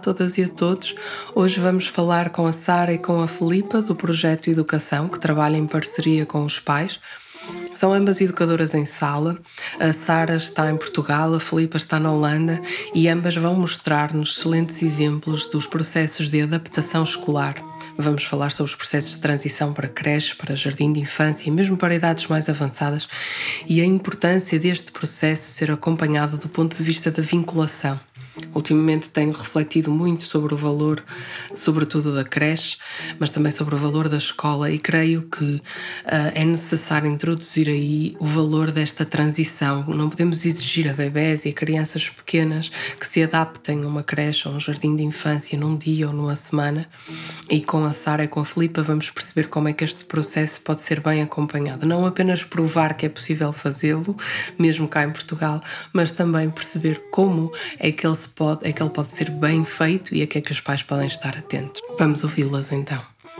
todas e a todos. Hoje vamos falar com a Sara e com a Filipa do Projeto Educação, que trabalha em parceria com os pais. São ambas educadoras em sala. A Sara está em Portugal, a Filipa está na Holanda e ambas vão mostrar-nos excelentes exemplos dos processos de adaptação escolar. Vamos falar sobre os processos de transição para creche, para jardim de infância e mesmo para idades mais avançadas e a importância deste processo ser acompanhado do ponto de vista da vinculação. Ultimamente tenho refletido muito sobre o valor, sobretudo da creche, mas também sobre o valor da escola e creio que é necessário introduzir aí o valor desta transição. Não podemos exigir a bebés e a crianças pequenas que se adaptem a uma creche ou a um jardim de infância num dia ou numa semana, e com a Sara e com a Filipa vamos perceber como é que este processo pode ser bem acompanhado. Não apenas provar que é possível fazê-lo, mesmo cá em Portugal, mas também perceber como é que ele pode ser bem feito e a que é que os pais podem estar atentos. Vamos ouvi-las então.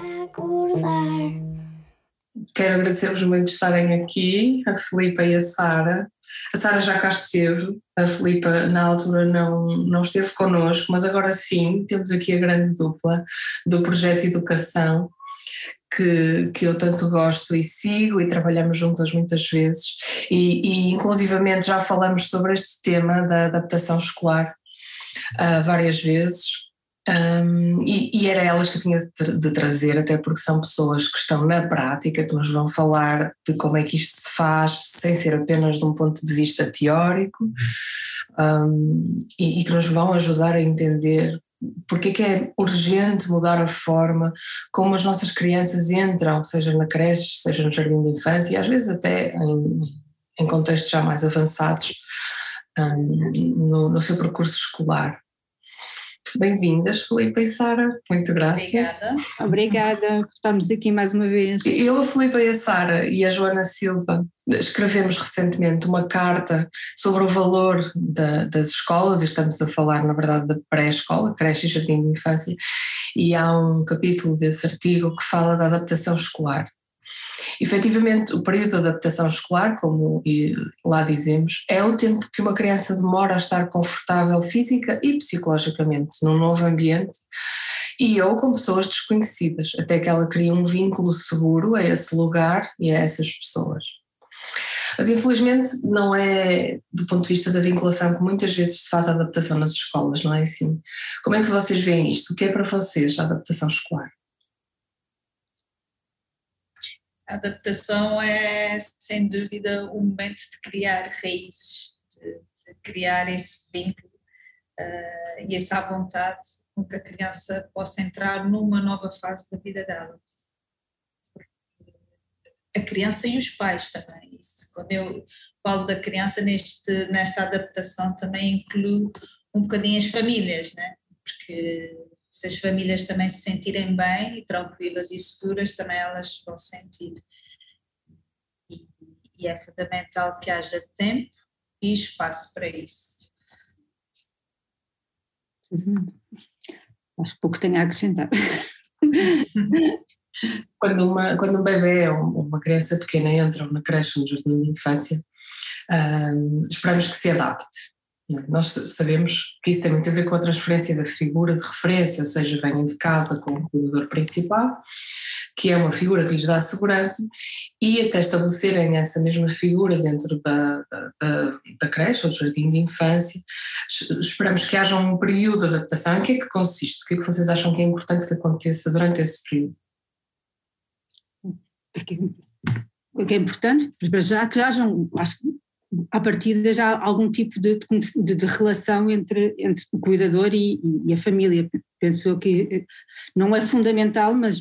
Quero agradecer-vos muito de estarem aqui, a Filipa e a Sara. A Sara já cá esteve, a Filipa na altura não esteve connosco, mas agora sim, temos aqui a grande dupla do Projeto Educação, que eu tanto gosto e sigo e trabalhamos juntas muitas vezes e inclusivamente já falamos sobre este tema da adaptação escolar várias vezes, e era elas que eu tinha de trazer, até porque são pessoas que estão na prática, que nos vão falar de como é que isto se faz sem ser apenas de um ponto de vista teórico, e que nos vão ajudar a entender porque é urgente mudar a forma como as nossas crianças entram, seja na creche, seja no jardim de infância e às vezes até em contextos já mais avançados, no seu percurso escolar. Bem-vindas, Filipa e Sara, muito grata. Obrigada por estarmos aqui mais uma vez. Eu, a Filipa e a Sara e a Joana Silva escrevemos recentemente uma carta sobre o valor das escolas, e estamos a falar na verdade da pré-escola, creche e jardim de infância, e há um capítulo desse artigo que fala da adaptação escolar. Efetivamente, o período de adaptação escolar, como lá dizemos, é o tempo que uma criança demora a estar confortável física e psicologicamente num novo ambiente ou com pessoas desconhecidas, até que ela cria um vínculo seguro a esse lugar e a essas pessoas. Mas infelizmente não é do ponto de vista da vinculação que muitas vezes se faz a adaptação nas escolas, não é assim? Como é que vocês veem isto? O que é para vocês a adaptação escolar? A adaptação é, sem dúvida, o momento de criar raízes, de criar esse vínculo e essa vontade com que a criança possa entrar numa nova fase da vida dela. A criança e os pais também. Isso, quando eu falo da criança nesta adaptação também incluo um bocadinho as famílias, né? Porque se as famílias também se sentirem bem e tranquilas e seguras, também elas vão sentir. E é fundamental que haja tempo e espaço para isso. Acho que pouco tenho a acrescentar. Quando um bebê ou uma criança pequena entram na creche ou no jardim de infância, esperamos que se adapte. Nós sabemos que isso tem muito a ver com a transferência da figura de referência, ou seja, venham de casa com o cuidador principal, que é uma figura que lhes dá segurança, e até estabelecerem essa mesma figura dentro da creche ou do jardim de infância, esperamos que haja um período de adaptação. Em que é que consiste? O que é que vocês acham que é importante que aconteça durante esse período? Porque é importante, já que hajam, acho que à partida já há algum tipo de relação entre o cuidador e a família. Penso eu que não é fundamental, mas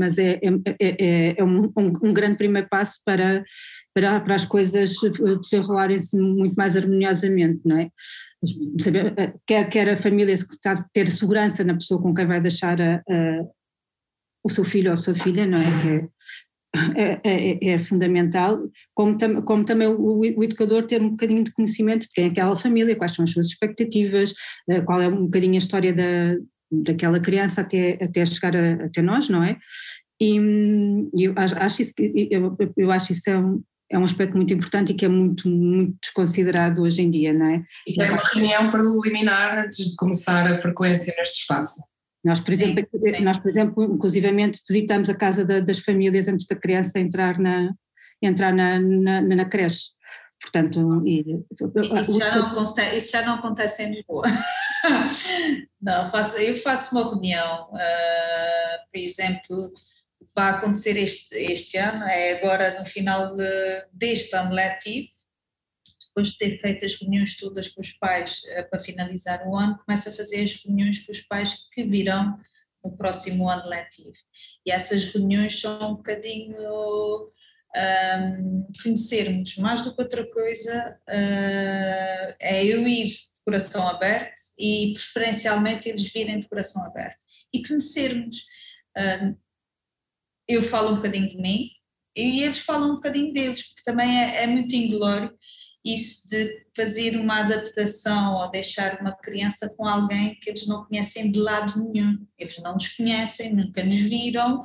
é um grande primeiro passo para as coisas desenrolarem-se muito mais harmoniosamente, não é? Quer a família ter segurança na pessoa com quem vai deixar o seu filho ou a sua filha, não é? É fundamental, como também o educador ter um bocadinho de conhecimento de quem é aquela família, quais são as suas expectativas, qual é um bocadinho a história daquela criança até chegar até nós, não é? E eu acho isso é um aspecto muito importante e que é muito, muito desconsiderado hoje em dia, não é? E tem uma reunião preliminar antes de começar a frequência neste espaço. Nós, por exemplo, inclusivamente visitamos a casa das famílias antes da criança entrar na creche. Portanto, isso já não acontece em Lisboa. Não, eu faço uma reunião, por exemplo, vai acontecer este ano, é agora no final deste ano letivo, depois de ter feito as reuniões todas com os pais para finalizar o ano, começa a fazer as reuniões com os pais que virão no próximo ano letivo. E essas reuniões são um bocadinho conhecermos, mais do que outra coisa, é eu ir de coração aberto e preferencialmente eles virem de coração aberto e conhecermos. Eu falo um bocadinho de mim e eles falam um bocadinho deles, porque também é muito inglório isso de fazer uma adaptação ou deixar uma criança com alguém que eles não conhecem de lado nenhum, eles não nos conhecem, nunca nos viram,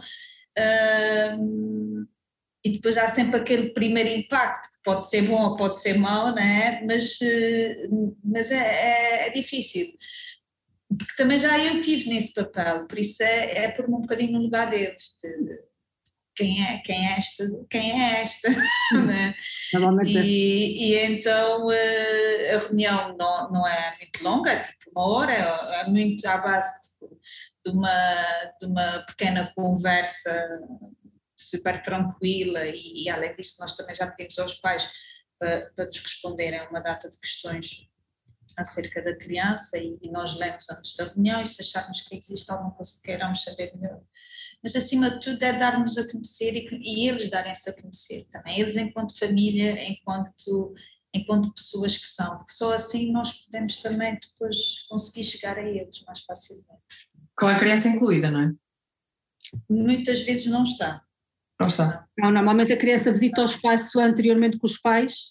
e depois há sempre aquele primeiro impacto, que pode ser bom ou pode ser mau, não é? Mas é difícil, porque também já eu tive nesse papel, por isso é pôr-me um bocadinho no lugar deles, quem é esta, né? E então a reunião não é muito longa, é tipo 1 hora, é muito à base de uma pequena conversa super tranquila e além disso nós também já pedimos aos pais para nos responderem a uma data de questões acerca da criança e nós lemos antes da reunião e se acharmos que existe alguma coisa que queiramos saber melhor. Mas acima de tudo é dar-nos a conhecer e eles darem-se a conhecer também, eles enquanto família, enquanto pessoas que são, porque só assim nós podemos também depois conseguir chegar a eles mais facilmente. Com a criança incluída, não é? Muitas vezes não está. Não está. Não, normalmente a criança visita o espaço anteriormente com os pais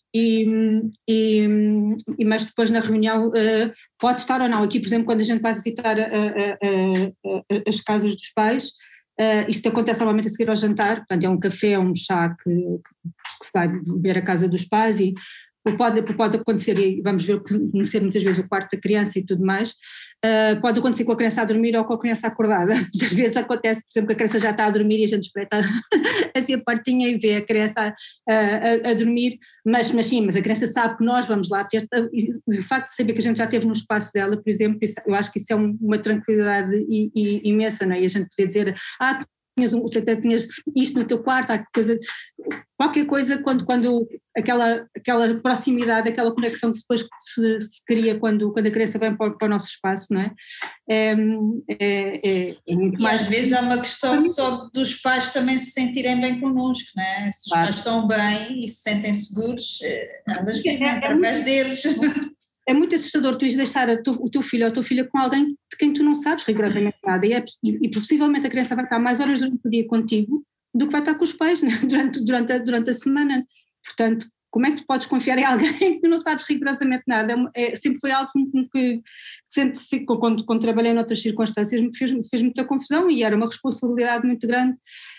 mas depois na reunião pode estar ou não. Aqui, por exemplo, quando a gente vai visitar as casas dos pais, isto acontece normalmente a seguir ao jantar, portanto é um café, um chá que se vai beber a casa dos pais e pode acontecer, e vamos ver conhecer muitas vezes o quarto da criança e tudo mais, pode acontecer com a criança a dormir ou com a criança acordada. Muitas vezes acontece, por exemplo, que a criança já está a dormir e a gente espreita assim a portinha e vê a criança a dormir, mas a criança sabe que nós vamos lá ter, o facto de saber que a gente já esteve no espaço dela, por exemplo, eu acho que isso é uma tranquilidade imensa, não é? E a gente poder dizer, tinhas isto no teu quarto, qualquer coisa quando aquela proximidade, aquela conexão que depois se cria quando a criança vem para o nosso espaço, não é? É muito mais. Às vezes é uma questão só dos pais também se sentirem bem connosco, não é? Se os pais estão bem e se sentem seguros, elas vivem através deles. É muito assustador tu ires deixar o teu filho ou a tua filha com alguém de quem tu não sabes rigorosamente nada e possivelmente a criança vai estar mais horas durante o dia contigo do que vai estar com os pais, né? durante a semana. Portanto, como é que tu podes confiar em alguém que tu não sabes rigorosamente nada? Sempre foi algo que quando trabalhei noutras circunstâncias me fez muita confusão e era uma responsabilidade muito grande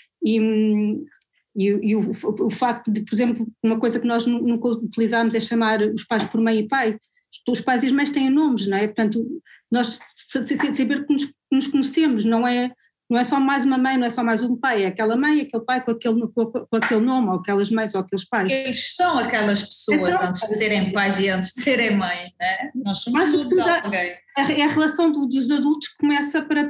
e o facto de, por exemplo, uma coisa que nós nunca utilizámos é chamar os pais por mãe e pai. Os pais e as mães têm nomes, não é? Portanto, nós saber que nos conhecemos, não é só mais uma mãe, não é só mais um pai, é aquela mãe, aquele pai com aquele nome, ou aquelas mães, ou aqueles pais. Eles são aquelas pessoas antes de serem pais e antes de serem mães, não é? Nós somos todos alguém. É a relação dos adultos que começa para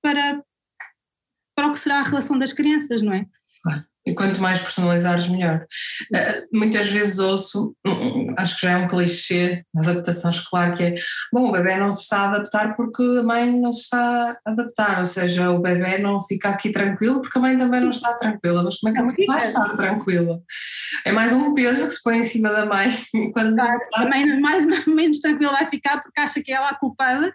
o que será a relação das crianças, não é? Claro. E quanto mais personalizares, melhor. Muitas vezes ouço, acho que já é um clichê na adaptação escolar, que é, bom, o bebê não se está a adaptar porque a mãe não se está a adaptar, ou seja, o bebê não fica aqui tranquilo porque a mãe também não está tranquila, mas como é que a mãe vai estar tranquila? É mais um peso que se põe em cima da mãe. A mãe mais ou menos tranquila vai ficar porque acha que ela é a culpada,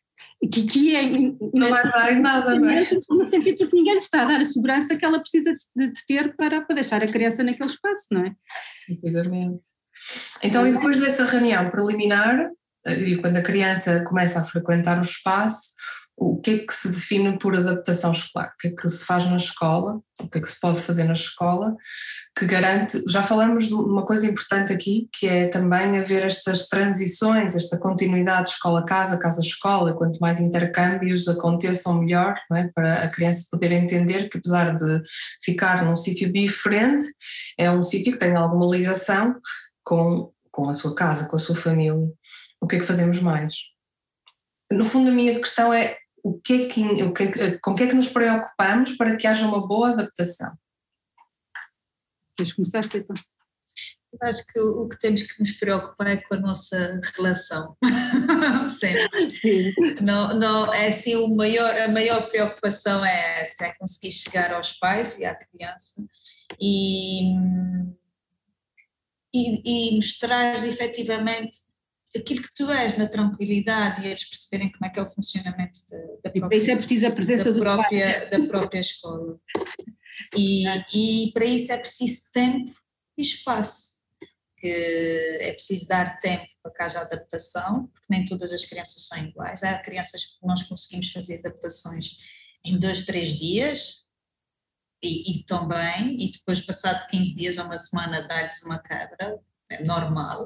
não vai dar em nada, não é? No sentido que ninguém lhe está a dar a segurança que ela precisa de ter para deixar a criança naquele espaço, não é? Precisamente. Então, e depois dessa reunião preliminar, e quando a criança começa a frequentar o espaço, O que é que se define por adaptação escolar? O que é que se faz na escola? O que é que se pode fazer na escola que garante... Já falamos de uma coisa importante aqui, que é também haver estas transições, esta continuidade escola-casa, casa-escola. Quanto mais intercâmbios aconteçam, melhor, não é? Para a criança poder entender que, apesar de ficar num sítio diferente, é um sítio que tem alguma ligação com a sua casa, com a sua família. O que é que fazemos mais? No fundo, a minha questão é com o que é que nos preocupamos para que haja uma boa adaptação? Queres começar, Filipa? Eu acho que o que temos que nos preocupar é com a nossa relação, sempre. Sim. Não, é assim, a maior preocupação é essa, é conseguir chegar aos pais e à criança e mostrar efetivamente aquilo que tu és na tranquilidade e eles perceberem como é que é o funcionamento da própria, e para isso é preciso a presença da própria escola. E para isso é preciso tempo e espaço, que é preciso dar tempo para que haja adaptação, porque nem todas as crianças são iguais. Há crianças que nós conseguimos fazer adaptações em 2, 3 dias e estão bem, e depois passado 15 dias ou uma semana dá-lhes uma quebra, é normal.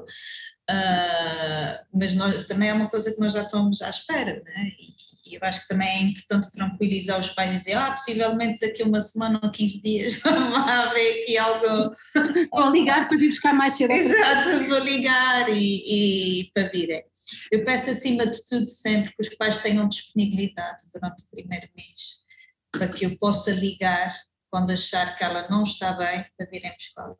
Mas também é uma coisa que nós já estamos à espera, né? E eu acho que também é importante tranquilizar os pais e dizer, possivelmente daqui a uma semana ou 15 dias vai haver aqui algo... Vou ligar para vir buscar mais cedo. Exato, vou ligar e para virem. Eu peço acima de tudo sempre que os pais tenham disponibilidade durante o primeiro mês, para que eu possa ligar quando achar que ela não está bem, para virem buscá-la.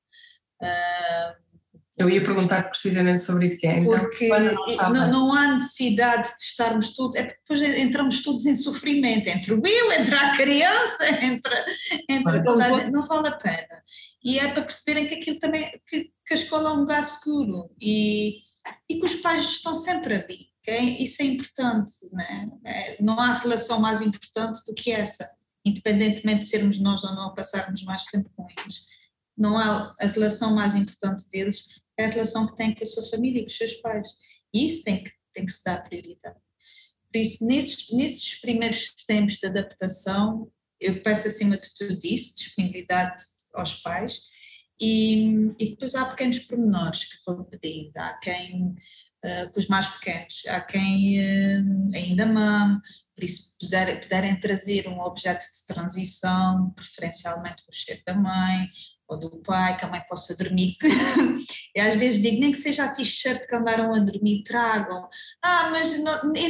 Eu ia perguntar precisamente sobre isso, que é, então, porque não há necessidade de estarmos todos, é porque depois entramos todos em sofrimento, entre o eu, entre a criança, entre toda a gente, não vale a pena. E é para perceberem que aquilo também, que a escola é um lugar seguro e que os pais estão sempre ali, isso é importante, né? Não há relação mais importante do que essa, independentemente de sermos nós ou não a passarmos mais tempo com eles. Não há a relação mais importante deles, é a relação que têm com a sua família e com os seus pais. E isso tem que se dar prioridade. Por isso, nesses primeiros tempos de adaptação, eu peço acima de tudo isso, disponibilidade aos pais, e depois há pequenos pormenores que vou pedindo. Há quem, com os mais pequenos, há quem ainda mame, por isso puderem trazer um objeto de transição, preferencialmente com o cheiro da mãe, ou do pai, que a mãe possa dormir. Eu às vezes digo, nem que seja a t-shirt que andaram a dormir, tragam. Mas eu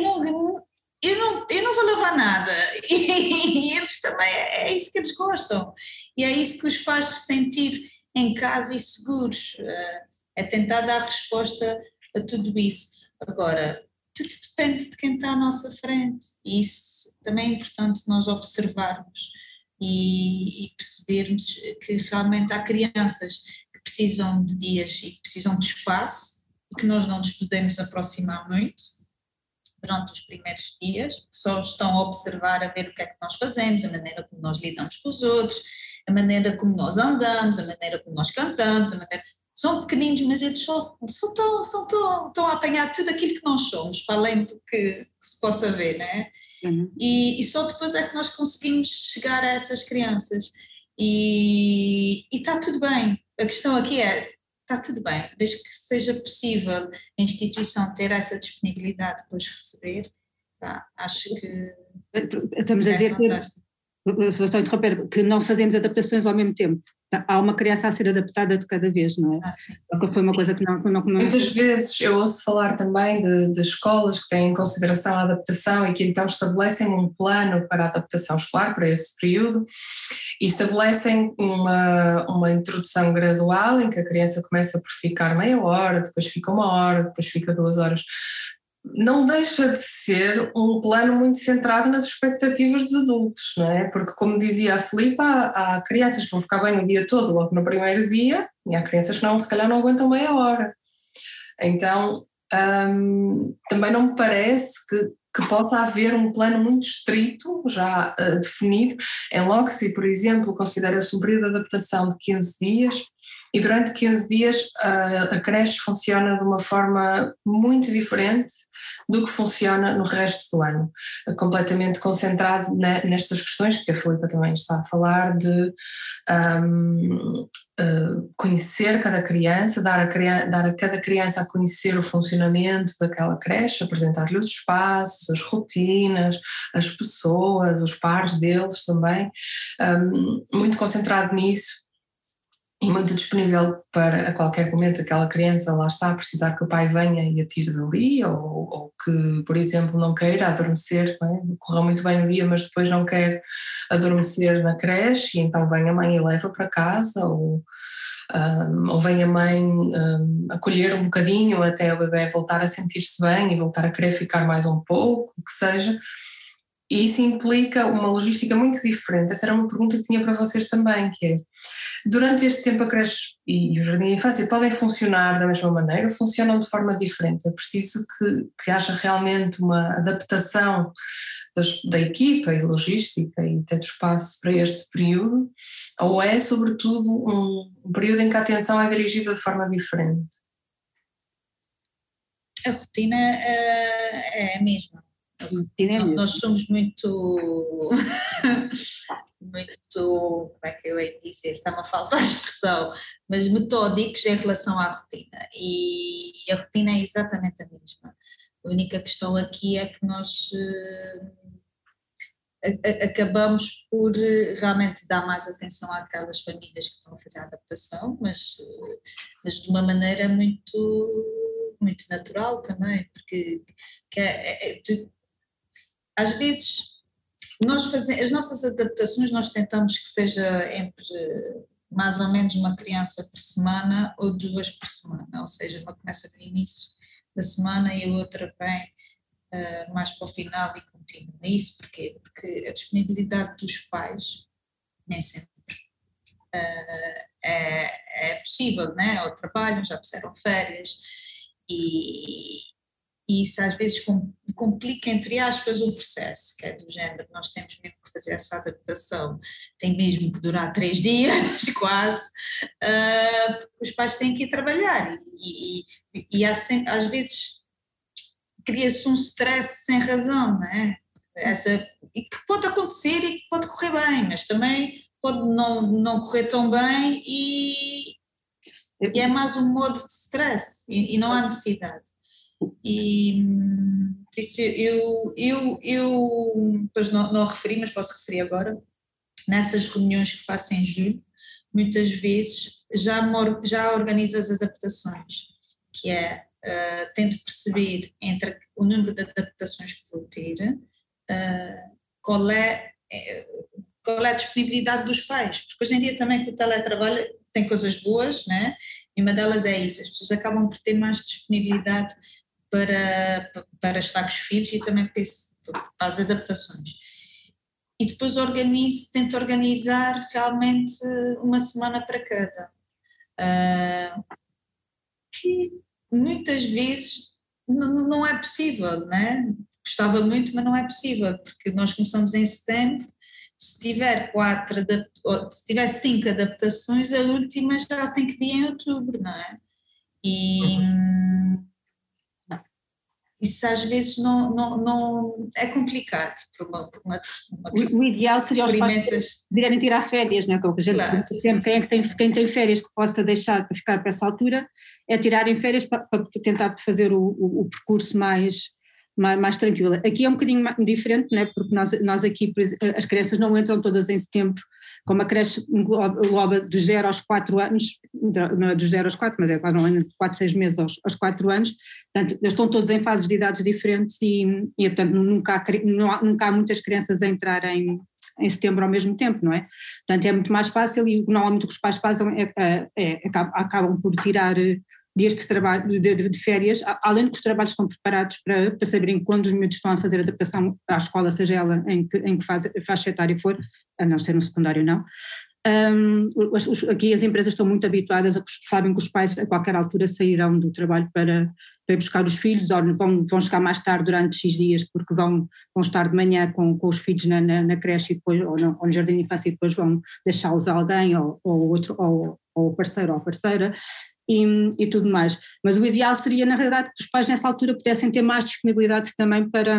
não vou levar nada. E eles também, é isso que eles gostam. E é isso que os faz sentir em casa e seguros. É tentar dar resposta a tudo isso. Agora, tudo depende de quem está à nossa frente. E isso também é importante nós observarmos e percebermos que realmente há crianças que precisam de dias e que precisam de espaço e que nós não nos podemos aproximar muito durante os primeiros dias, que só estão a observar, a ver o que é que nós fazemos, a maneira como nós lidamos com os outros, a maneira como nós andamos, a maneira como nós cantamos, são pequeninos, mas eles só estão a apanhar tudo aquilo que nós somos, para além do que se possa ver, não é? E só depois é que nós conseguimos chegar a essas crianças e está tudo bem. A questão aqui está tudo bem, desde que seja possível a instituição ter essa disponibilidade de depois receber, acho que estamos a dizer fantástico. Se estou a interromper, que não fazemos adaptações ao mesmo tempo. Há uma criança a ser adaptada de cada vez, não é? Porque foi uma coisa que não... Muitas vezes eu ouço falar também de escolas que têm em consideração a adaptação e que então estabelecem um plano para a adaptação escolar, para esse período, e estabelecem uma introdução gradual em que a criança começa por ficar meia hora, depois fica 1 hora, depois fica 2 horas. Não deixa de ser um plano muito centrado nas expectativas dos adultos, não é? Porque, como dizia a Filipa, há crianças que vão ficar bem o dia todo, logo no primeiro dia, e há crianças que se calhar não aguentam meia hora. Então, também não me parece que que possa haver um plano muito estrito, já definido. Em Loxi, por exemplo, considera-se um período de adaptação de 15 dias e durante 15 dias a creche funciona de uma forma muito diferente do que funciona no resto do ano, completamente concentrado nestas questões que a Filipa também está a falar de conhecer cada criança, dar a cada criança a conhecer o funcionamento daquela creche, apresentar-lhe os espaços, as rotinas, as pessoas, os pares deles também, muito concentrado nisso e muito disponível para a qualquer momento aquela criança lá está a precisar que o pai venha e a tire dali, ou que, por exemplo, não queira adormecer, não é? Correu muito bem o dia, mas depois não quer adormecer na creche, e então vem a mãe e leva para casa, ou vem a mãe acolher um bocadinho até o bebê voltar a sentir-se bem e voltar a querer ficar mais um pouco, o que seja. E isso implica uma logística muito diferente. Essa era uma pergunta que tinha para vocês também, que é, durante este tempo a creche e o jardim de infância podem funcionar da mesma maneira ou funcionam de forma diferente? É preciso que haja realmente uma adaptação da equipa e logística e até do espaço para este período, ou é sobretudo um período em que a atenção é dirigida de forma diferente? A rotina é a mesma. Nós somos muito, como é que eu hei de dizer, está-me a faltar a expressão, mas metódicos em relação à rotina, e a rotina é exatamente a mesma. A única questão aqui é que nós acabamos por realmente dar mais atenção àquelas famílias que estão a fazer a adaptação, mas de uma maneira muito, muito natural também, porque às vezes nós fazemos as nossas adaptações, nós tentamos que seja entre mais ou menos uma criança por semana ou 2 por semana, ou seja, uma começa no início da semana e a outra vem mais para o final e continua. Isso porquê? Porque a disponibilidade dos pais nem sempre é possível, né? Ou trabalham, já puseram férias, e isso às vezes complica, entre aspas, o processo, que é do género, nós temos mesmo que fazer essa adaptação, tem mesmo que durar 3 dias, quase, porque os pais têm que ir trabalhar, e há sempre, às vezes cria-se um stress sem razão, não é? E que pode acontecer e que pode correr bem, mas também pode não correr tão bem, e é mais um modo de stress, e não há necessidade. E por isso eu depois não referi, mas posso referir agora, nessas reuniões que faço em julho, muitas vezes já organizo as adaptações, que é tento perceber entre o número de adaptações que vou ter, qual é a disponibilidade dos pais, porque hoje em dia também que o teletrabalho tem coisas boas, né? E uma delas é isso, as pessoas acabam por ter mais disponibilidade para estar com os filhos e também para as adaptações. E depois tento organizar realmente uma semana para cada, que muitas vezes não é possível, né? Gostava muito, mas não é possível, porque nós começamos em setembro, se tiver 5 adaptações, a última já tem que vir em outubro, não é? E isso às vezes não é complicado por uma o ideal seria os pais poderem tirar férias, não é? Como a gente claro, sempre, quem tem férias que possa deixar para ficar para essa altura é tirarem férias para tentar fazer o percurso mais tranquilo. Aqui é um bocadinho diferente, não é? Porque nós aqui, as crianças não entram todas em setembro, como a creche engloba dos 0 aos 4 anos, não é dos 0 aos 4, mas é de 4, 6 meses aos 4 anos, portanto, eles estão todos em fases de idades diferentes e portanto, nunca há muitas crianças a entrarem em setembro ao mesmo tempo, não é? Portanto, é muito mais fácil, e normalmente o que os pais fazem acabam por tirar deste trabalho de férias, além de que os trabalhos estão preparados para saberem quando os miúdos estão a fazer adaptação à escola, seja ela em que faixa etária for, a não ser no secundário não. Aqui as empresas estão muito habituadas, sabem que os pais a qualquer altura sairão do trabalho para ir buscar os filhos, ou vão chegar mais tarde durante X dias porque vão estar de manhã com os filhos na creche e depois, ou no jardim de infância, e depois vão deixá-los a alguém ou o parceiro ou a parceira e tudo mais. Mas o ideal seria, na realidade, que os pais nessa altura pudessem ter mais disponibilidade também para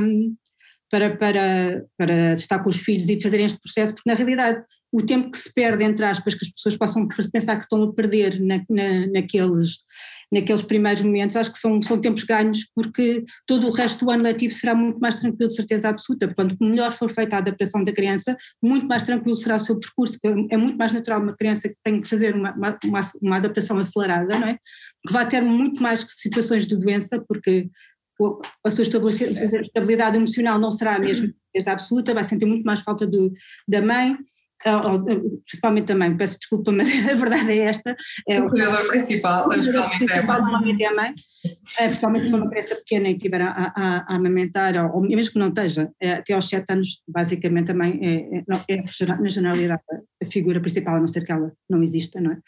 estar com os filhos e fazerem este processo, porque na realidade o tempo que se perde, entre aspas, que as pessoas possam pensar que estão a perder naqueles primeiros momentos, acho que são tempos ganhos, porque todo o resto do ano letivo será muito mais tranquilo, de certeza absoluta. Portanto, melhor for feita a adaptação da criança, muito mais tranquilo será o seu percurso, que é muito mais natural uma criança que tem que fazer uma adaptação acelerada, não é? Que vai ter muito mais situações de doença, porque a sua estabilidade emocional não será a mesma, de certeza absoluta, vai sentir muito mais falta da mãe, principalmente da mãe, peço desculpa, mas a verdade é esta. O cuidador principal normalmente é a mãe, principalmente se for uma criança pequena e estiver a amamentar, ou mesmo que não esteja, até aos 7 anos, basicamente a mãe é na generalidade a figura principal, a não ser que ela não exista, não é?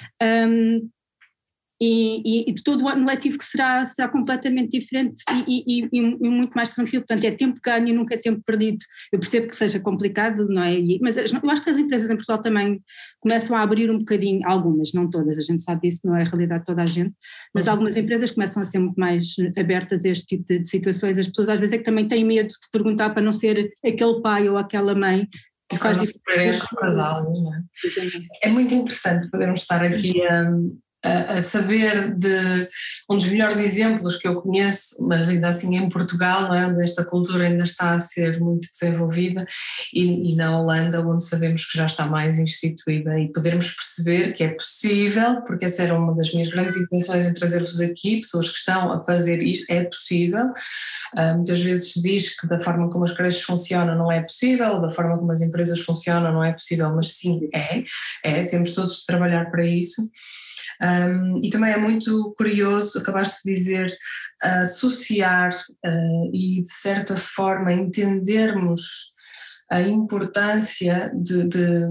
E de todo o ano letivo que será completamente diferente e muito mais tranquilo, portanto é tempo ganho e nunca é tempo perdido. Eu percebo que seja complicado, não é? Mas eu acho que as empresas em Portugal também começam a abrir um bocadinho, algumas, não todas, a gente sabe disso, não é a realidade de toda a gente, mas algumas empresas começam a ser muito mais abertas a este tipo de situações. As pessoas às vezes é que também têm medo de perguntar para não ser aquele pai ou aquela mãe que faz diferença. É muito interessante podermos estar aqui a saber de um dos melhores exemplos que eu conheço, mas ainda assim em Portugal, não é? Onde esta cultura ainda está a ser muito desenvolvida, e na Holanda, onde sabemos que já está mais instituída, e podermos perceber que é possível, porque essa era uma das minhas grandes intenções em trazer-vos aqui, pessoas que estão a fazer isto, é possível. Muitas vezes se diz que da forma como as creches funcionam não é possível, da forma como as empresas funcionam não é possível, mas sim temos todos de trabalhar para isso. E também é muito curioso, acabaste de dizer, associar e de certa forma entendermos a importância de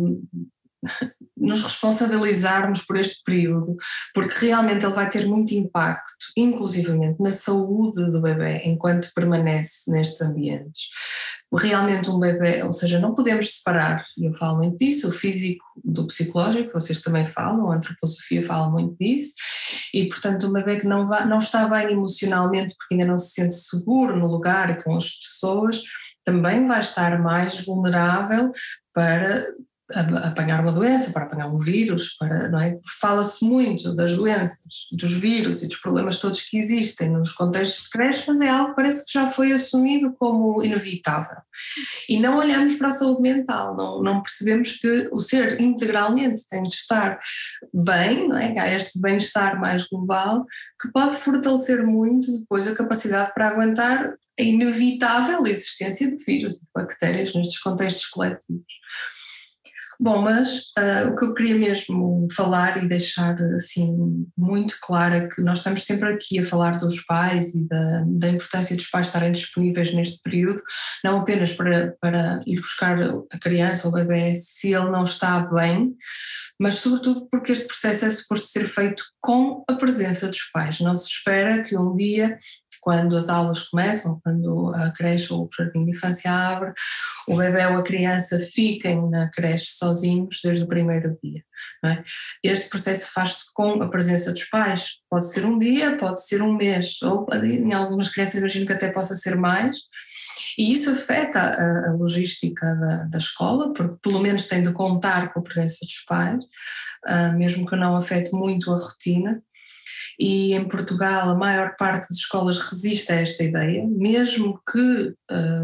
nos responsabilizarmos por este período, porque realmente ele vai ter muito impacto, inclusivamente na saúde do bebê enquanto permanece nestes ambientes. Realmente um bebê, ou seja, não podemos separar, e eu falo muito disso, o físico do psicológico, vocês também falam, a antroposofia fala muito disso, e portanto um bebê que não está bem emocionalmente porque ainda não se sente seguro no lugar e com as pessoas, também vai estar mais vulnerável para apanhar uma doença, para apanhar um vírus, não é? Fala-se muito das doenças, dos vírus e dos problemas todos que existem nos contextos de creche, mas é algo que parece que já foi assumido como inevitável. E não olhamos para a saúde mental, não percebemos que o ser integralmente tem de estar bem, não é? Há este bem-estar mais global que pode fortalecer muito depois a capacidade para aguentar a inevitável existência de vírus e de bactérias nestes contextos coletivos. Bom, mas o que eu queria mesmo falar e deixar assim muito claro é que nós estamos sempre aqui a falar dos pais e da importância dos pais estarem disponíveis neste período, não apenas para ir buscar a criança ou o bebê se ele não está bem, mas sobretudo porque este processo é suposto ser feito com a presença dos pais. Não se espera que um dia, quando as aulas começam, quando a creche ou o jardim de infância abre, o bebê ou a criança fiquem na creche sozinhos desde o primeiro dia. Não é? Este processo faz-se com a presença dos pais. Pode ser um dia, pode ser um mês, ou em algumas crianças imagino que até possa ser mais, e isso afeta a logística da escola, porque pelo menos tem de contar com a presença dos pais, mesmo que não afete muito a rotina. E em Portugal a maior parte das escolas resiste a esta ideia, mesmo que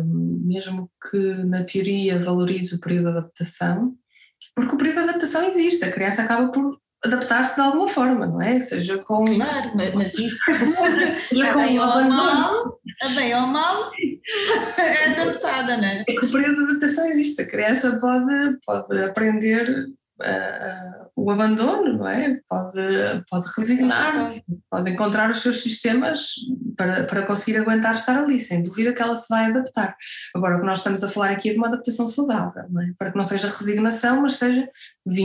na teoria valorize o período de adaptação, porque o período de adaptação existe, a criança acaba por adaptar-se de alguma forma, não é? Seja com... Claro, mas isso a bem ou mal é adaptada, não é? É que o período de adaptação existe, a criança pode aprender o abandono, não é? Pode resignar-se, pode encontrar os seus sistemas para conseguir aguentar estar ali, sem dúvida que ela se vai adaptar. Agora o que nós estamos a falar aqui é de uma adaptação saudável, não é? Para que não seja resignação, mas seja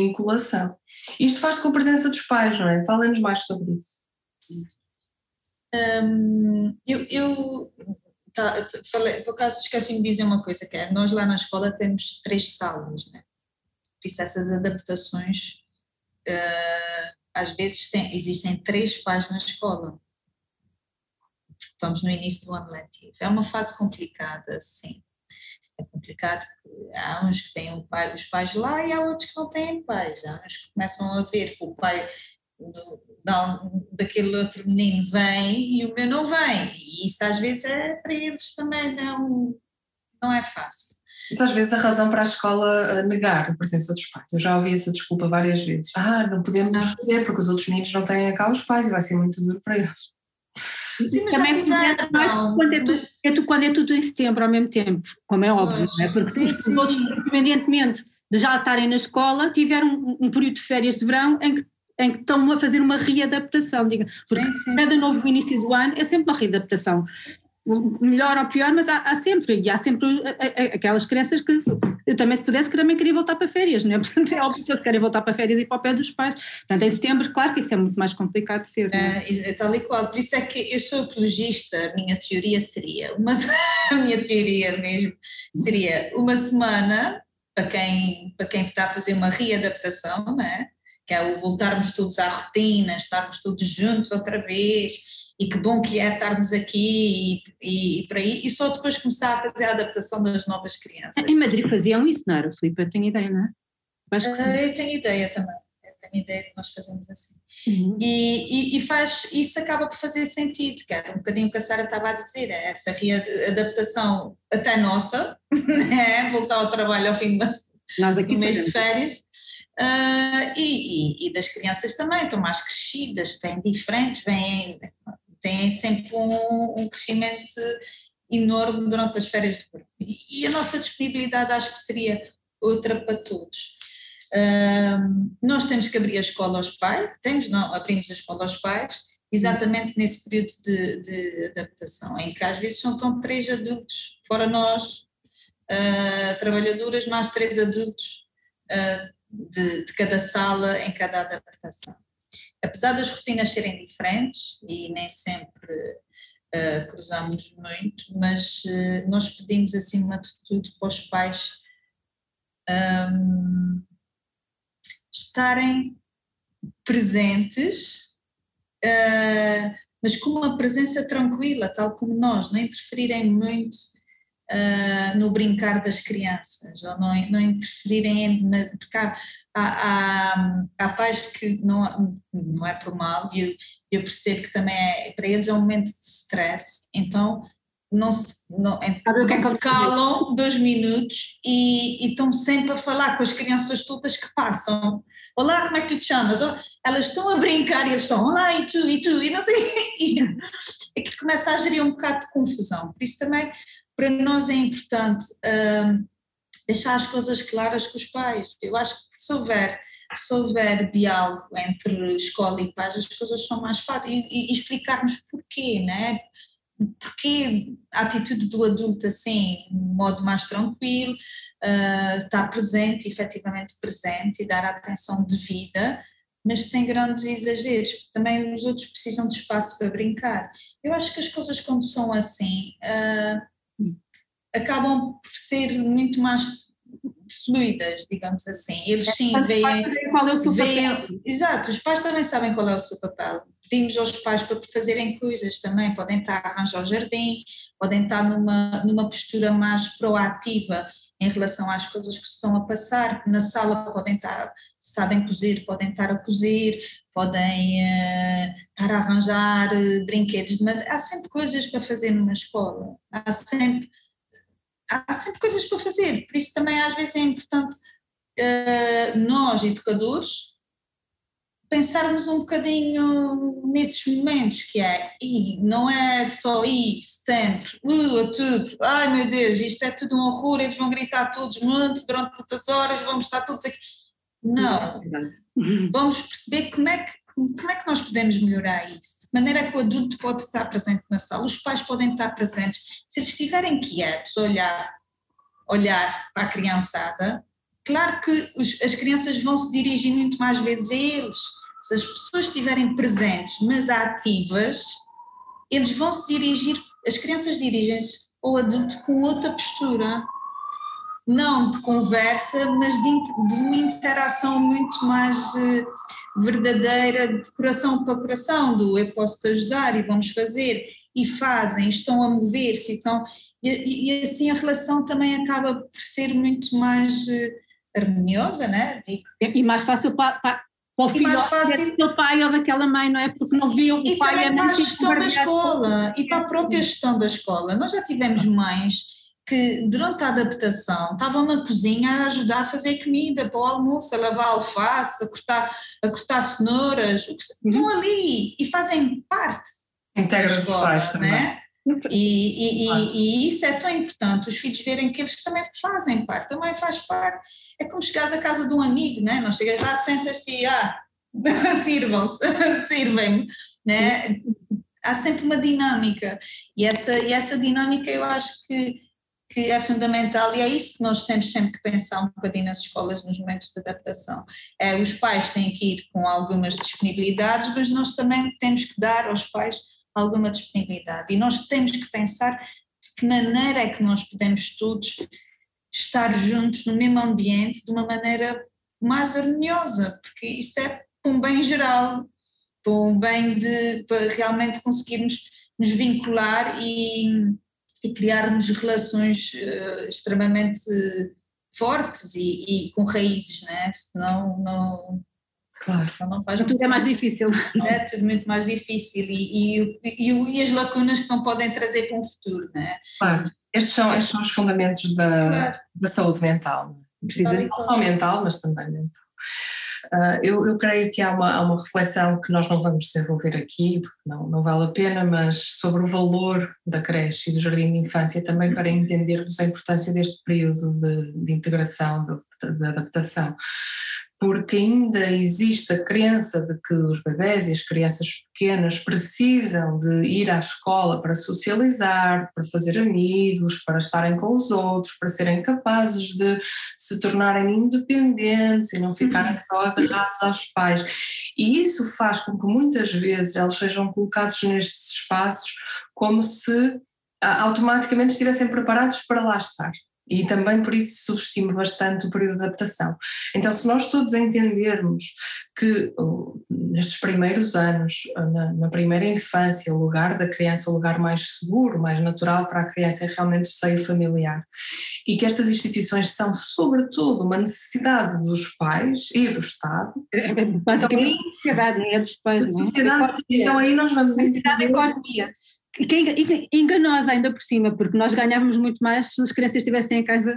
vinculação. Isto faz-se com a presença dos pais, não é? Fala-nos mais sobre isso. Falei, por acaso esqueci-me de dizer uma coisa, que é, nós lá na escola temos 3 salas, né? Por isso essas adaptações, às vezes existem 3 pais na escola. Estamos no início do ano letivo. É uma fase complicada, sim. É complicado porque há uns que têm os pais lá e há outros que não têm pais. Há uns que começam a ver que o pai daquele outro menino vem e o meu não vem. E isso às vezes para eles também não é fácil. Isso às vezes é a razão para a escola negar a presença dos pais. Eu já ouvi essa desculpa várias vezes. Não podemos fazer porque os outros meninos não têm cá os pais e vai ser muito duro para eles. Sim, mas também quando é tudo em setembro ao mesmo tempo, como é óbvio, não é? Porque os outros, independentemente de já estarem na escola, tiveram um período de férias de verão em que estão a fazer uma readaptação, porque cada novo início do ano é sempre uma readaptação. Melhor ou pior, mas há sempre aquelas crianças que eu também, se pudesse, também queria voltar para férias, não é? Portanto, é óbvio que eles querem voltar para férias e para o pé dos pais. Portanto, em setembro, claro que isso é muito mais complicado de ser. Não é? É tal e qual, por isso é que eu sou ecologista, a minha teoria seria, a minha teoria mesmo, seria uma semana, para quem está a fazer uma readaptação, não é? Que é o voltarmos todos à rotina, estarmos todos juntos outra vez, e que bom que é estarmos aqui e por aí, e só depois começar a fazer a adaptação das novas crianças. Em Madrid faziam isso, não era, Filipe? Eu tenho ideia, não é? Acho que sim. Eu tenho ideia também, que nós fazemos assim. E isso acaba por fazer sentido, que era um bocadinho o que a Sara estava a dizer, essa readaptação até nossa, né? Voltar ao trabalho ao fim do mês de férias. E das crianças também, estão mais crescidas, vêm diferentes, têm sempre um crescimento enorme durante as férias de verão. E a nossa disponibilidade acho que seria outra para todos. Nós temos que abrir a escola aos pais, abrimos a escola aos pais, exatamente nesse período de adaptação, em que às vezes são 3 adultos, fora nós, trabalhadoras, mais 3 adultos de cada sala em cada adaptação. Apesar das rotinas serem diferentes e nem sempre cruzamos muito, mas nós pedimos acima de tudo para os pais estarem presentes, mas com uma presença tranquila, tal como nós, não interferirem muito no brincar das crianças, ou não interferirem porque há pais que não é por mal, e eu percebo que também para eles é um momento de stress, então não se calam 2 minutos e estão sempre a falar com as crianças todas que passam. Olá, como é que tu te chamas? Elas estão a brincar e eles estão, olá, e tu, e não sei. É que começa a gerir um bocado de confusão, por isso também para nós é importante deixar as coisas claras com os pais. Eu acho que se houver diálogo entre escola e pais, as coisas são mais fáceis e explicarmos porquê, né? Porque a atitude do adulto assim, de um modo mais tranquilo, estar presente, efetivamente presente e dar a atenção devida, mas sem grandes exageros, porque também os outros precisam de espaço para brincar. Eu acho que as coisas quando são assim acabam por ser muito mais fluidas, digamos assim. Eles sim veem qual é o seu papel. Exato, os pais também sabem qual é o seu papel. Pedimos aos pais para fazerem coisas também, podem estar a arranjar o jardim, podem estar numa postura mais proativa em relação às coisas que se estão a passar. Na sala podem estar, se sabem cozer, podem estar a cozer, podem estar a arranjar brinquedos. Há sempre coisas para fazer numa escola, há sempre coisas para fazer, por isso também às vezes é importante nós, educadores, pensarmos um bocadinho nesses momentos que e não é só setembro, outubro, ai meu Deus, isto é tudo um horror, eles vão gritar todos muito durante muitas horas, vamos estar todos aqui. Não, vamos perceber como é que nós podemos melhorar isso, de maneira que o adulto pode estar presente na sala, os pais podem estar presentes, se eles estiverem quietos, olhar para a criançada, claro que as crianças vão se dirigir muito mais vezes a eles. Se as pessoas estiverem presentes, mas ativas, eles vão se dirigir, as crianças dirigem-se ao adulto com outra postura, não de conversa, mas de uma interação muito mais verdadeira, de coração para coração, do eu posso te ajudar e vamos fazer, e fazem, estão a mover-se, e assim a relação também acaba por ser muito mais harmoniosa, né? E mais fácil para o filho do pai ou daquela mãe, não é? Porque não viam o pai também é para a muito gestão da escola e para a própria gestão da escola. Nós já tivemos mães que durante a adaptação estavam na cozinha a ajudar a fazer comida para o almoço, a lavar alface, a cortar cenouras, estão ali e fazem parte da escola, né? E isso é tão importante, os filhos verem que eles também fazem parte, a mãe faz parte. É como chegares à casa de um amigo, né? Não chegas lá, sentas-te e sirvem-me, né? Há sempre uma dinâmica e essa dinâmica eu acho que é fundamental, e é isso que nós temos sempre que pensar um bocadinho nas escolas nos momentos de adaptação. Os pais têm que ir com algumas disponibilidades, mas nós também temos que dar aos pais alguma disponibilidade, e nós temos que pensar de que maneira é que nós podemos todos estar juntos no mesmo ambiente de uma maneira mais harmoniosa, porque isto é um bem geral, um bem para realmente conseguirmos nos vincular e criarmos relações extremamente fortes e com raízes, né? Senão não... Claro. Não faz tudo é mais difícil. É tudo muito mais difícil e as lacunas que não podem trazer para um futuro, não é? Claro, estes são os fundamentos da saúde mental. Não só mental, mas também mental. Eu creio que há uma reflexão que nós não vamos desenvolver aqui, porque não vale a pena, mas sobre o valor da creche e do jardim de infância, também para entendermos a importância deste período de integração, de adaptação. Porque ainda existe a crença de que os bebés e as crianças pequenas precisam de ir à escola para socializar, para fazer amigos, para estarem com os outros, para serem capazes de se tornarem independentes e não ficarem só agarrados aos pais. E isso faz com que muitas vezes eles sejam colocados nestes espaços como se automaticamente estivessem preparados para lá estar. E também por isso subestimo bastante o período de adaptação. Então, se nós todos entendermos que nestes primeiros anos, na primeira infância, o lugar da criança, o lugar mais seguro, mais natural para a criança é realmente o seio familiar, e que estas instituições são sobretudo uma necessidade dos pais e do Estado. Basicamente a sociedade, não é dos pais. Da sociedade, então aí nós vamos entender a economia. Que é enganosa ainda por cima, porque nós ganhávamos muito mais se as crianças estivessem em casa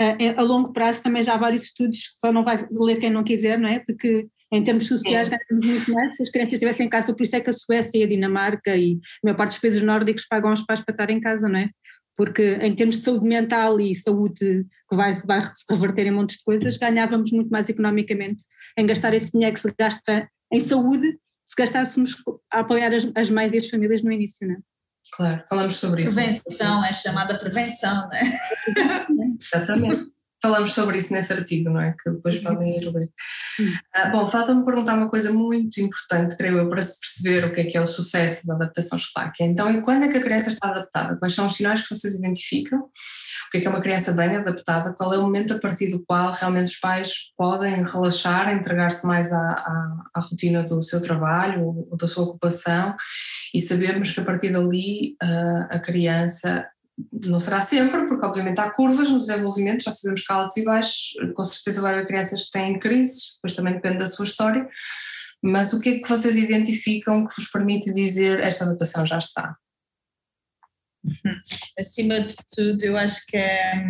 a longo prazo. Também já há vários estudos, que só não vai ler quem não quiser, não é? Porque em termos sociais ganhamos muito mais se as crianças estivessem em casa. Por isso é que a Suécia e a Dinamarca e a maior parte dos países nórdicos pagam aos pais para estar em casa, não é? Porque em termos de saúde mental e saúde que vai se reverter em montes de coisas, ganhávamos muito mais economicamente em gastar esse dinheiro que se gasta em saúde, se gastássemos a apoiar as mães e as famílias no início, não é? Claro, falamos sobre isso. Prevenção, é chamada prevenção, não é? Exatamente. Falamos sobre isso nesse artigo, não é? Que depois podem ir ler. Bom, falta-me perguntar uma coisa muito importante, creio eu, para se perceber o que é o sucesso da adaptação escolar. Então, e quando é que a criança está adaptada? Quais são os sinais que vocês identificam? O que é uma criança bem adaptada? Qual é o momento a partir do qual realmente os pais podem relaxar, entregar-se mais à rotina do seu trabalho ou da sua ocupação, e sabermos que a partir dali a criança, não será sempre, porque obviamente há curvas no desenvolvimento, já sabemos que há altos e baixos, com certeza vai haver crianças que têm crises, depois também depende da sua história, mas o que é que vocês identificam que vos permite dizer esta adaptação já está? Acima de tudo, eu acho que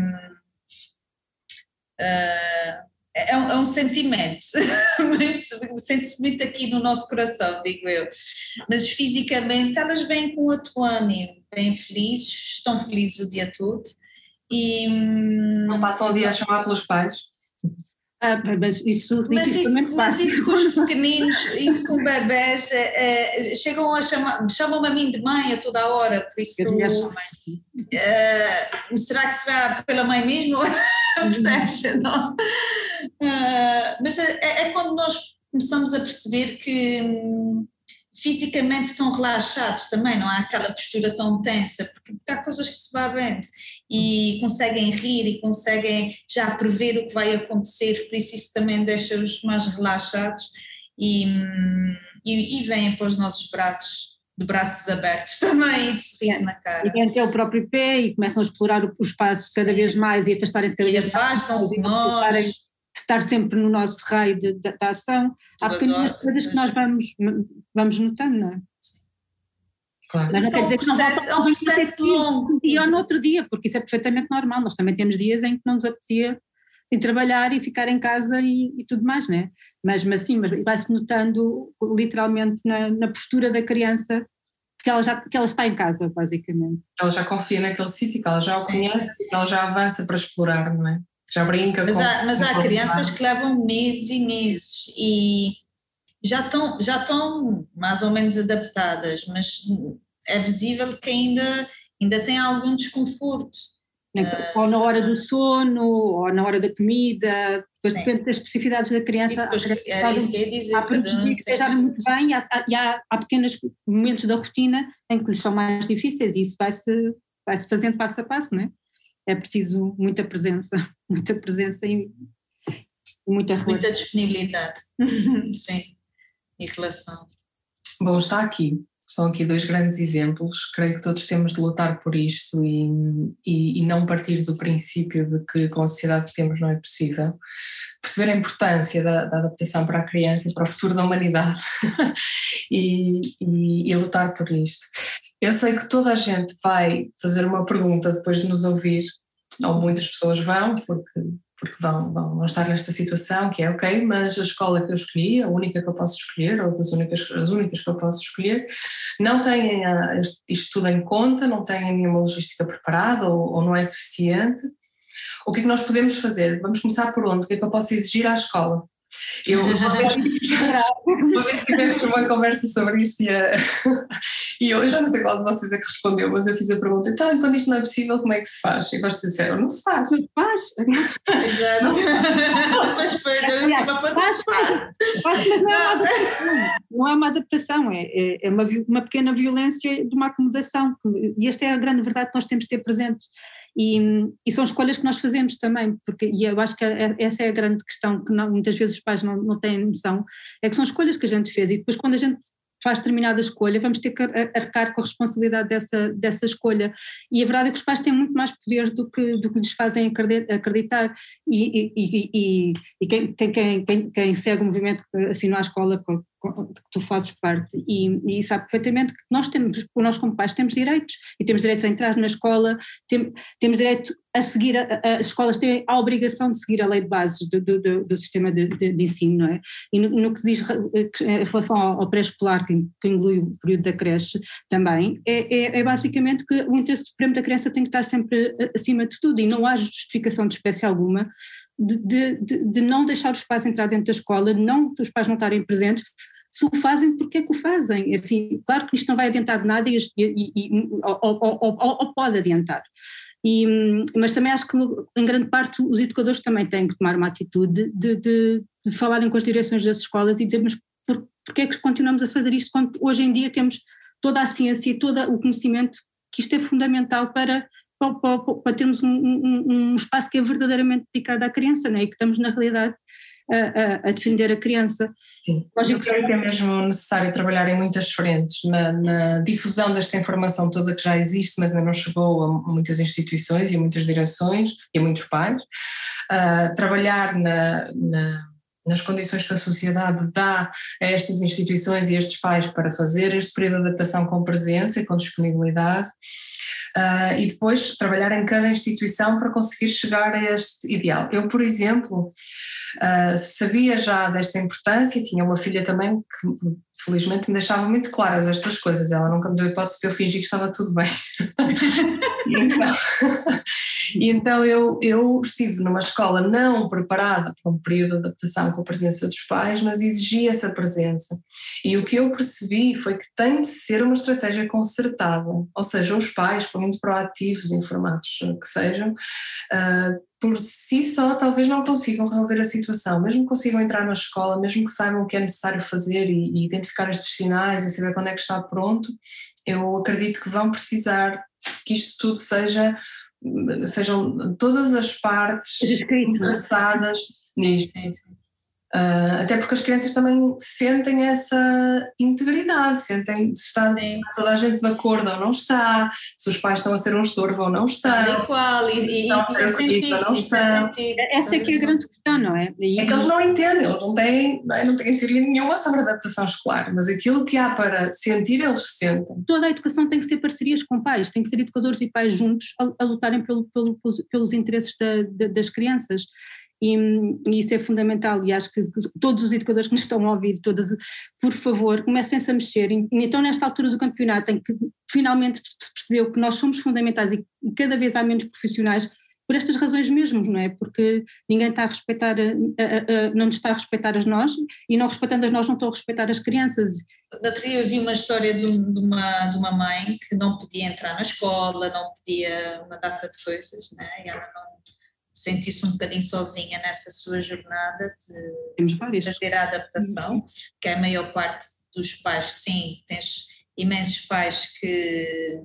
é um sentimento, sente-se muito aqui no nosso coração, digo eu, mas fisicamente elas vêm com outro ânimo, vêm felizes, estão felizes o dia todo e... Não passam o dia a chamar pelos pais? Mas isso com os pequeninos, isso com bebés, chamam-me a mim de mãe a toda a hora, por isso será que será pela mãe mesmo? Percebes? Não? Mas é quando nós começamos a perceber que fisicamente tão relaxados também, não há aquela postura tão tensa, porque há coisas que se vão vendo e conseguem rir e conseguem já prever o que vai acontecer, por isso também deixa-os mais relaxados e vêm para os nossos braços, de braços abertos também e de sorriso na cara. E vêm até o próprio pé e começam a explorar o espaço cada vez mais e afastarem-se cada vez mais. Afastam-se de nós. Estar sempre no nosso raio da ação. Há pequenas coisas que nós vamos notando, não é? Claro. Mas não quer dizer que não é um processo longo. Um dia ou no outro dia, porque isso é perfeitamente normal. Nós também temos dias em que não nos apetecia ir trabalhar e ficar em casa e tudo mais, não é? Mas sim, vai-se notando literalmente na postura da criança que ela está em casa, basicamente. Ela já confia naquele sítio, que ela já o conhece, que ela já avança para explorar, não é? Já brinca mas há crianças que levam meses e meses e já estão mais ou menos adaptadas, mas é visível que ainda tem algum desconforto. Ou na hora do sono, ou na hora da comida, depois depende das especificidades da criança. Era isso que eu ia dizer. Há produtos que esteja muito bem, há pequenos momentos da rotina em que lhes são mais difíceis e isso vai-se fazendo passo a passo, não é? É preciso muita presença e muita relação. Muita disponibilidade, sim, e relação. Bom, estão aqui 2 grandes exemplos, creio que todos temos de lutar por isto e não partir do princípio de que com a sociedade que temos não é possível, perceber a importância da adaptação para a criança e para o futuro da humanidade e lutar por isto. Eu sei que toda a gente vai fazer uma pergunta depois de nos ouvir, ou muitas pessoas vão, porque vão estar nesta situação que é ok, mas a escola que eu escolhi, a única que eu posso escolher, ou as únicas que eu posso escolher, não têm isto tudo em conta, não têm nenhuma logística preparada ou não é suficiente. O que é que nós podemos fazer? Vamos começar por onde? O que é que eu posso exigir à escola? Uma vez tivemos uma conversa sobre isto e eu já não sei qual de vocês é que respondeu, mas eu fiz a pergunta, então quando isto não é possível, como é que se faz? E vocês disseram, não se faz. Não se faz. Exato. Mas foi da última para não se faz. Mas não é uma adaptação, é uma pequena violência de uma acomodação, e esta é a grande verdade que nós temos de ter presente. E são escolhas que nós fazemos também, e eu acho que essa é a grande questão que muitas vezes os pais não têm noção, é que são escolhas que a gente fez e depois quando a gente faz determinada escolha vamos ter que arcar com a responsabilidade dessa escolha e a verdade é que os pais têm muito mais poder do que lhes fazem acreditar e quem segue o movimento assim à escola que tu fazes parte e sabe perfeitamente que nós como pais temos direitos e temos direitos a entrar na escola, temos direito a seguir, as escolas têm a obrigação de seguir a lei de bases do sistema de ensino, não é? E no que diz em relação ao pré-escolar, que inclui o período da creche também, é basicamente que o interesse supremo da criança tem que estar sempre acima de tudo e não há justificação de espécie alguma de não deixar os pais entrar dentro da escola, os pais não estarem presentes. Se o fazem, porque é que o fazem? Assim, claro que isto não vai adiantar de nada ou pode adiantar. Mas também acho que em grande parte os educadores também têm que tomar uma atitude de falarem com as direções das escolas e dizer mas porque é que continuamos a fazer isto quando hoje em dia temos toda a ciência e todo o conhecimento que isto é fundamental para termos um espaço que é verdadeiramente dedicado à criança, não é? E que estamos na realidade a defender a criança. Sim, eu creio que é mesmo necessário trabalhar em muitas frentes, na difusão desta informação toda que já existe, mas ainda não chegou a muitas instituições e a muitas direções e a muitos pais, trabalhar nas condições que a sociedade dá a estas instituições e a estes pais para fazer este período de adaptação com presença e com disponibilidade, e depois trabalhar em cada instituição para conseguir chegar a este ideal. Eu, por exemplo, sabia já desta importância, tinha uma filha também que felizmente me deixava muito claras estas coisas, ela nunca me deu hipótese para eu fingir que estava tudo bem. E então eu estive numa escola não preparada para um período de adaptação com a presença dos pais, mas exigia essa presença. E o que eu percebi foi que tem de ser uma estratégia concertada, ou seja, os pais, por muito proativos, informados que sejam, por si só talvez não consigam resolver a situação, mesmo que consigam entrar na escola, mesmo que saibam o que é necessário fazer e identificar estes sinais e saber quando é que está pronto, eu acredito que vão precisar que isto tudo sejam todas as partes interessadas nisto. Até porque as crianças também sentem essa integridade, sentem se está toda a gente de acordo ou não está, se os pais estão a ser um estorvo ou não estão. Essa é que é a grande questão, não é? É que eles não entendem, eles não têm teoria nenhuma sobre adaptação escolar, mas aquilo que há para sentir, eles sentem. Toda a educação tem que ser parcerias com pais, tem que ser educadores e pais juntos a lutarem pelos interesses das crianças. E isso é fundamental, e acho que todos os educadores que nos estão a ouvir, por favor, comecem-se a mexer. E então, nesta altura do campeonato, tem que finalmente perceber que nós somos fundamentais e cada vez há menos profissionais por estas razões mesmo, não é? Porque ninguém está a respeitar, não nos está a respeitar a nós, e não respeitando a nós não estão a respeitar as crianças. Eu vi uma história de uma mãe que não podia entrar na escola, não podia uma data de coisas, né? E ela não sentir-se um bocadinho sozinha nessa sua jornada de fazer a adaptação, que é a maior parte dos pais, sim, tens imensos pais que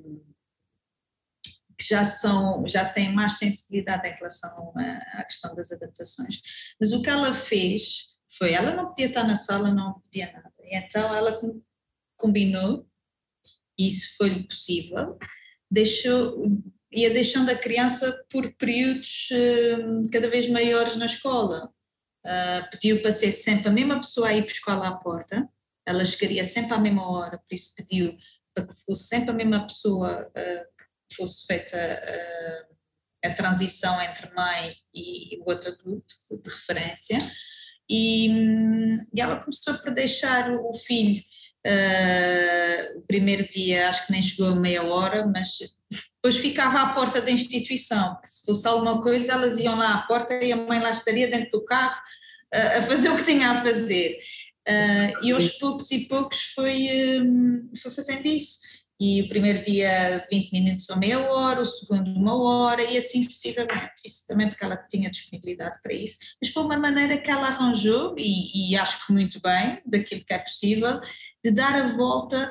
já têm mais sensibilidade em relação à questão das adaptações. Mas o que ela fez foi, ela não podia estar na sala, não podia nada, e então ela combinou, e isso foi-lhe possível, ia deixando a criança por períodos cada vez maiores na escola. Pediu para ser sempre a mesma pessoa a ir buscar lá à porta, ela chegaria sempre à mesma hora, por isso pediu para que fosse sempre a mesma pessoa que fosse feita a transição entre mãe e o outro adulto de referência, e ela começou por deixar o filho. O primeiro dia acho que nem chegou a meia hora, mas depois ficava à porta da instituição, que se fosse alguma coisa elas iam lá à porta e a mãe lá estaria dentro do carro a fazer o que tinha a fazer, e aos poucos e poucos foi fazendo isso, e o primeiro dia 20 minutos ou meia hora, o segundo 1 hora e assim sucessivamente, isso também porque ela tinha disponibilidade para isso, mas foi uma maneira que ela arranjou, e acho que muito bem, daquilo que é possível, de dar a volta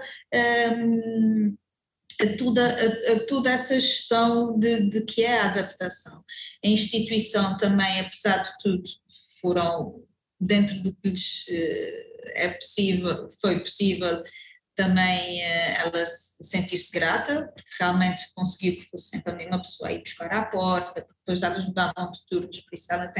a toda essa gestão de que é a adaptação. A instituição também, apesar de tudo, foram dentro do que lhes foi possível, também ela sentir-se grata, porque realmente conseguiu que fosse sempre a mesma pessoa a ir buscar à porta, porque depois elas mudavam de turnos, por isso ela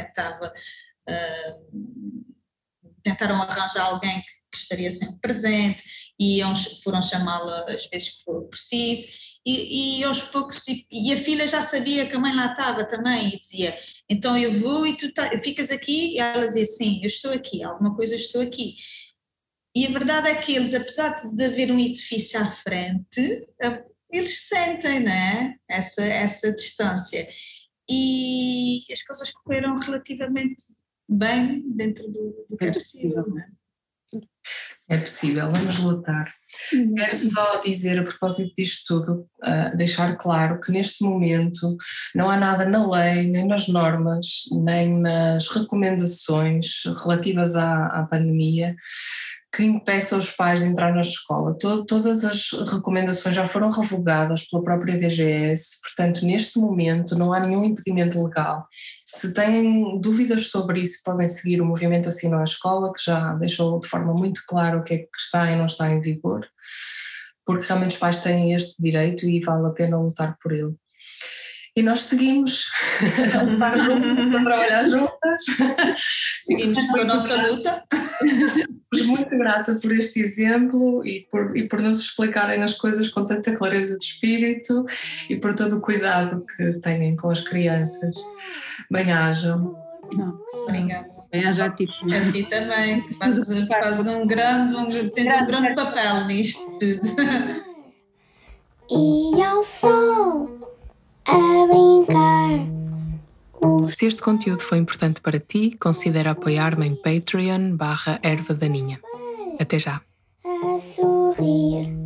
tentaram arranjar alguém que estaria sempre presente, e foram chamá-la às vezes que for preciso, e aos poucos, e a filha já sabia que a mãe lá estava também, e dizia, então eu vou e tu ficas aqui, e ela dizia, sim, eu estou aqui, alguma coisa estou aqui. E a verdade é que eles, apesar de haver um edifício à frente, eles sentem, né, essa distância, e as coisas correram relativamente bem dentro do que é possível, né? É possível, vamos lutar. Quero só dizer, a propósito disto tudo, deixar claro que neste momento não há nada na lei, nem nas normas, nem nas recomendações relativas à pandemia que impeça os pais de entrar na escola. Todas as recomendações já foram revogadas pela própria DGS, portanto neste momento não há nenhum impedimento legal. Se têm dúvidas sobre isso, podem seguir o movimento Assina à Escola, que já deixou de forma muito clara o que é que está e não está em vigor, porque realmente os pais têm este direito e vale a pena lutar por ele. E nós seguimos a lutar juntas, a trabalhar juntas. Seguimos com a nossa luta. Estou muito grata por este exemplo e por nos explicarem as coisas com tanta clareza de espírito e por todo o cuidado que têm com as crianças. Bem-ajam. Obrigada. Bem-aja a ti. A ti também, que tens um grande papel nisto tudo. E ao sol a brincar Se este conteúdo foi importante para ti, considera apoiar-me em Patreon/Erva Daninha. Até já! A sorrir.